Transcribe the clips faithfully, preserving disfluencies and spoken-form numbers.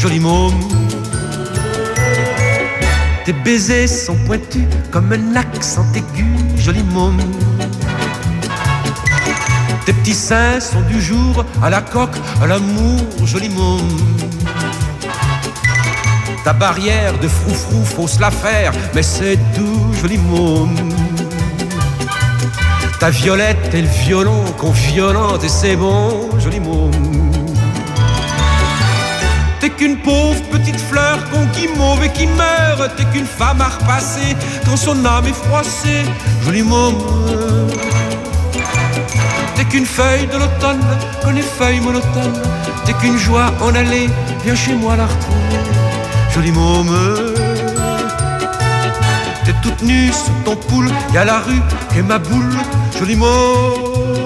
joli môme. Tes baisers sont pointus comme un accent aigu, joli môme. Tes petits seins sont du jour à la coque, à l'amour, joli môme. Ta barrière de froufrou, faut se la faire, mais c'est doux, joli môme. Ta violette et le violon qu'on violente et c'est bon, joli môme. T'es qu'une pauvre petite fleur qu'on guimauve et qui meurt. T'es qu'une femme à repasser quand son âme est froissée, joli môme. T'es qu'une feuille de l'automne qu'on effeuille monotone. T'es qu'une joie en allée, viens chez moi la retrouver, joli môme. T'es toute nue sous ton poule, y'a la rue et ma boule, joli môme.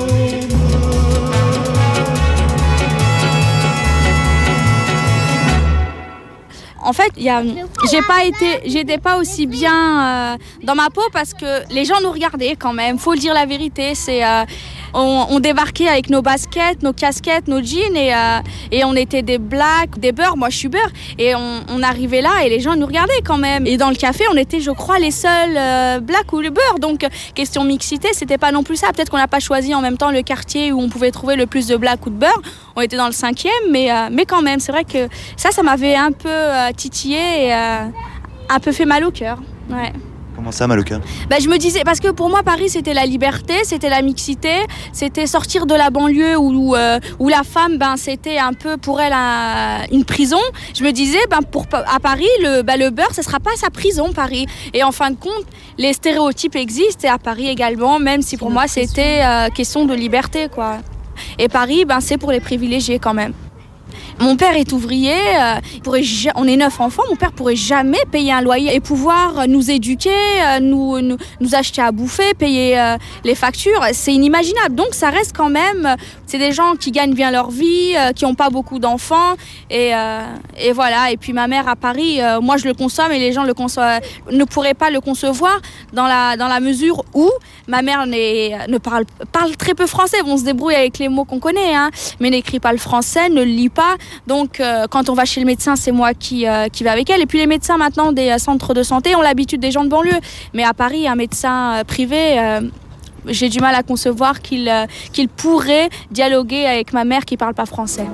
En fait, y a, j'ai pas été, j'étais pas aussi bien euh, dans ma peau parce que les gens nous regardaient quand même. Faut le dire la vérité, c'est euh, on, on débarquait avec nos baskets, nos casquettes, nos jeans et euh, et on était des blacks, des beurs. Moi, je suis beurre et on, on arrivait là et les gens nous regardaient quand même. Et dans le café, on était, je crois, les seuls euh, blacks ou le beurre. Donc, question mixité, c'était pas non plus ça. Peut-être qu'on n'a pas choisi en même temps le quartier où on pouvait trouver le plus de blacks ou de beurre. On était dans le cinquième, mais euh, mais quand même, c'est vrai que ça, ça m'avait un peu euh, titillé et euh, un peu fait mal au cœur. Ouais. Comment ça, mal au cœur ? Ben, je me disais, parce que pour moi, Paris, c'était la liberté, c'était la mixité, c'était sortir de la banlieue où, euh, où la femme, ben, c'était un peu pour elle un, une prison. Je me disais, ben, pour, à Paris, le, ben, le beurre, ce ne sera pas sa prison, Paris. Et en fin de compte, les stéréotypes existent, et à Paris également, même si pour moi, c'était euh, question de liberté, quoi. Et Paris, ben, c'est pour les privilégiés quand même. Mon père est ouvrier, euh, pourrait, on est neuf enfants, mon père pourrait jamais payer un loyer et pouvoir nous éduquer, euh, nous, nous, nous acheter à bouffer, payer euh, les factures, c'est inimaginable. Donc ça reste quand même, c'est des gens qui gagnent bien leur vie, euh, qui n'ont pas beaucoup d'enfants et, euh, et voilà. Et puis ma mère à Paris, euh, moi je le consomme et les gens le conçoivent, ne pourraient pas le concevoir dans la, dans la mesure où ma mère ne parle, parle très peu français, on se débrouille avec les mots qu'on connaît, hein, mais n'écrit pas le français, ne le lit pas. Donc euh, quand on va chez le médecin, c'est moi qui, euh, qui vais avec elle. Et puis les médecins maintenant des euh, centres de santé ont l'habitude des gens de banlieue. Mais à Paris, un médecin euh, privé, euh, j'ai du mal à concevoir qu'il, euh, qu'il pourrait dialoguer avec ma mère qui ne parle pas français.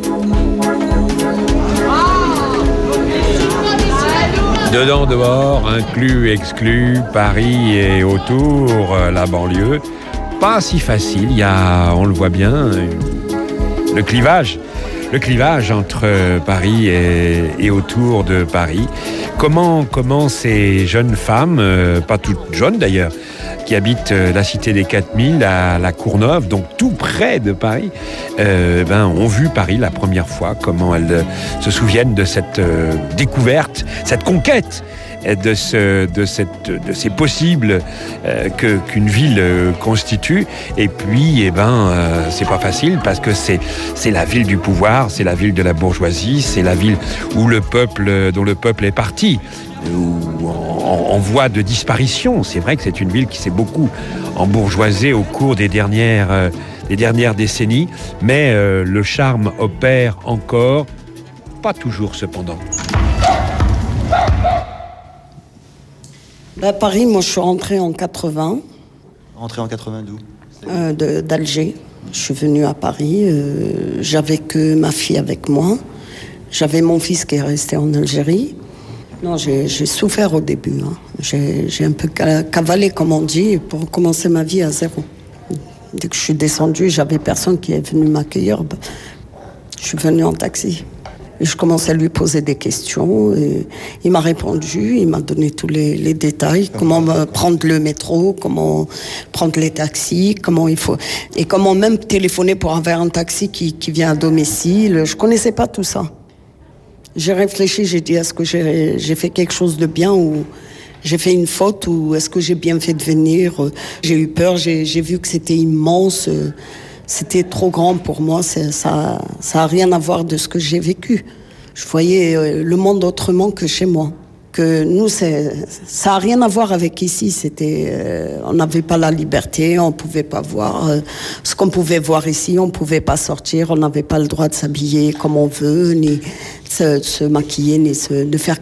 Dedans, dehors, inclus, exclus, Paris et autour, euh, la banlieue. Pas si facile, il y a, on le voit bien, euh, le clivage. Le clivage entre Paris et, et autour de Paris. Comment, comment ces jeunes femmes, euh, pas toutes jeunes d'ailleurs, qui habitent euh, la cité des quatre mille à la Courneuve, donc tout près de Paris, euh, ben, ont vu Paris la première fois, comment elles euh, se souviennent de cette euh, découverte, cette conquête de, ce, de, cette, de ces possibles euh, que, qu'une ville euh, constitue. Et puis, eh ben, euh, c'est pas facile parce que c'est, c'est la ville du pouvoir, c'est la ville de la bourgeoisie, c'est la ville où le peuple, dont le peuple est parti, ou en, en voie de disparition. C'est vrai que c'est une ville qui s'est beaucoup embourgeoisée au cours des dernières, euh, des dernières décennies, mais euh, le charme opère encore, pas toujours cependant. À Paris, moi, je suis rentrée en quatre-vingts. Rentrée en quatre-vingts d'où ? euh, de, d'Alger. Je suis venue à Paris. Euh, j'avais que ma fille avec moi. J'avais mon fils qui est resté en Algérie. Non, j'ai, j'ai souffert au début. Hein. J'ai, j'ai un peu cavalé, comme on dit, pour commencer ma vie à zéro. Dès que je suis descendue, j'avais personne qui est venu m'accueillir. Je suis venue en taxi. Et je commençais à lui poser des questions. Et il m'a répondu, il m'a donné tous les, les détails. Comment prendre le métro, comment prendre les taxis, comment il faut... Et comment même téléphoner pour avoir un taxi qui, qui vient à domicile. Je connaissais pas tout ça. J'ai réfléchi, j'ai dit, est-ce que j'ai, j'ai fait quelque chose de bien ou j'ai fait une faute ou est-ce que j'ai bien fait de venir ? J'ai eu peur, j'ai, j'ai vu que c'était immense. C'était trop grand pour moi, c'est, ça ça a rien à voir de ce que j'ai vécu. Je voyais le monde autrement que chez moi. que nous, c'est, ça n'a rien à voir avec ici. C'était, euh, on n'avait pas la liberté, on ne pouvait pas voir euh, ce qu'on pouvait voir ici, on ne pouvait pas sortir, on n'avait pas le droit de s'habiller comme on veut, ni se, se maquiller, ni se, de faire